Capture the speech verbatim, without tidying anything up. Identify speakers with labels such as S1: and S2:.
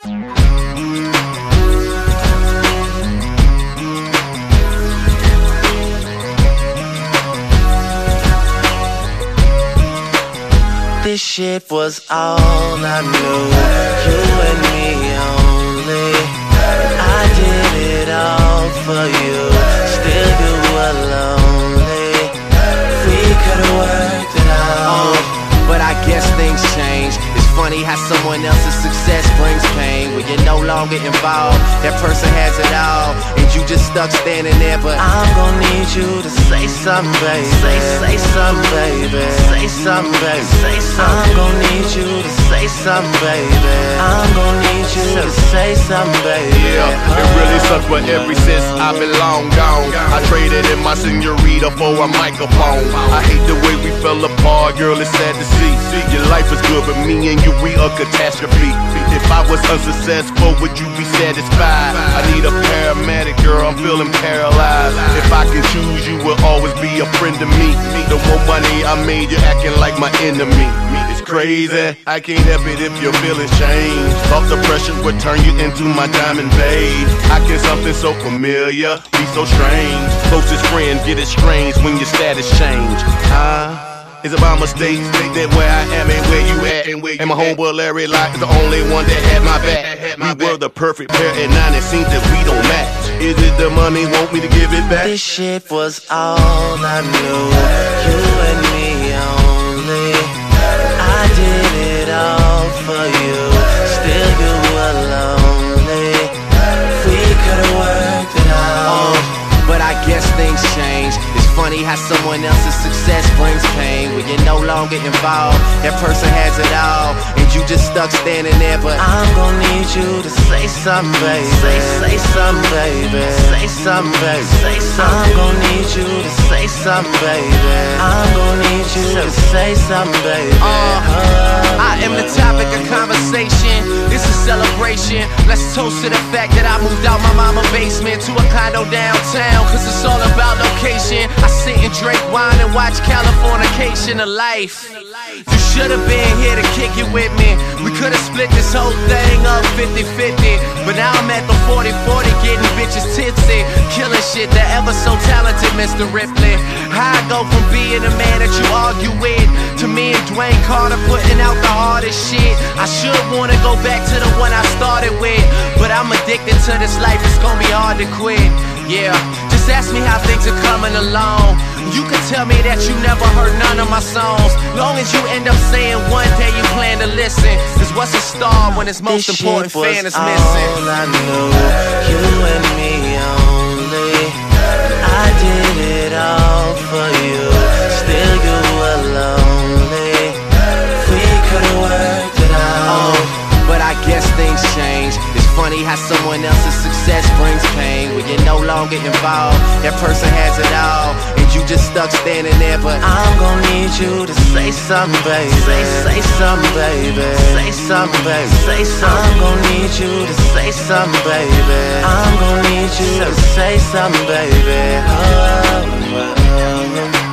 S1: This shit was all I knew, you and me only. I did it all for you, still you were lonely. We could've worked it out,
S2: but I guess things change. It's funny how someone else's success brings pain. When you're no longer involved, that person has it all, and you just stuck standing there. But
S1: I'm gon' need you to say something, baby. Say, say something, baby. Say something, baby. Say something. I'm gon' need you to say something, baby. I'm gon' need you to say something, baby.
S3: Yeah, it really sucks, but ever since I've been long gone, I traded in my senorita for a microphone. I hate the way we fell apart, girl, it's sad to see. Your life is good, but me and you, we a catastrophe. If I was unsuccessful, would you be satisfied? I need a paramedic, girl, I'm feeling paralyzed. If I can choose, you will always be a friend to me. The more money I made, you're acting like my enemy. It's crazy, I can't help it if your feelings change. Thought the pressure would turn you into my diamond babe. How can something so familiar be so strange? Closest friends get estranged when your status change. Huh? It's about mistakes, that where I am and where you at. And my homeboy Larry Locke is the only one that had my back. We were the perfect pair, and now it seems that we don't match. Is it the money, want me to give it back?
S1: This shit was all I knew, you and me only. I did it all for you, still you were lonely. We could've worked it out,
S2: but I guess things change. It's funny how someone else's success brings pain. When you're no longer involved, that person has it all, and you just stuck standing there. But
S1: I'm gon' need you to say something, baby. Say, say something, baby. Say something, baby. Say something. I'm gon' need you to say something, baby. I'm gon' need you to say something, baby.
S2: Uh, I am the topic of conversation. It's a celebration. Let's toast to the fact that I moved out my mama's basement to a condo downtown, cause it's all about location. I sit and drink wine and watch Californication of life. You should've been here to kick it with me. We could've split this whole thing up fifty fifty, but now I'm at the forty forty getting bitches tipsy, killing shit, the ever so talented Mister Ripley. How I go from being a man that you argue with to me and Dwayne Carter putting out the hardest shit. I should wanna go back to the one I started with, but I'm addicted to this life, it's gonna be hard to quit. Yeah, just ask me how things are coming along. You can tell me that you never heard none of my songs, long as you end up saying one day you plan to listen. Cause what's a star when its most
S1: this
S2: important
S1: shit
S2: fan is
S1: was
S2: missing?
S1: all I knew, you and me only. I did it all for you, still you were lonely. We could've worked it out,
S2: but I guess things change. It's funny how someone else's success brings pain. When you're no longer involved, that person has it all, and you just stuck standing there. But
S1: I'm gon' need you to say something, baby. Say, say something, baby. Say something, baby. Say something. I'm gon' need you to say something, baby. I'm gon' need you to say something, baby. Oh, oh, oh, oh.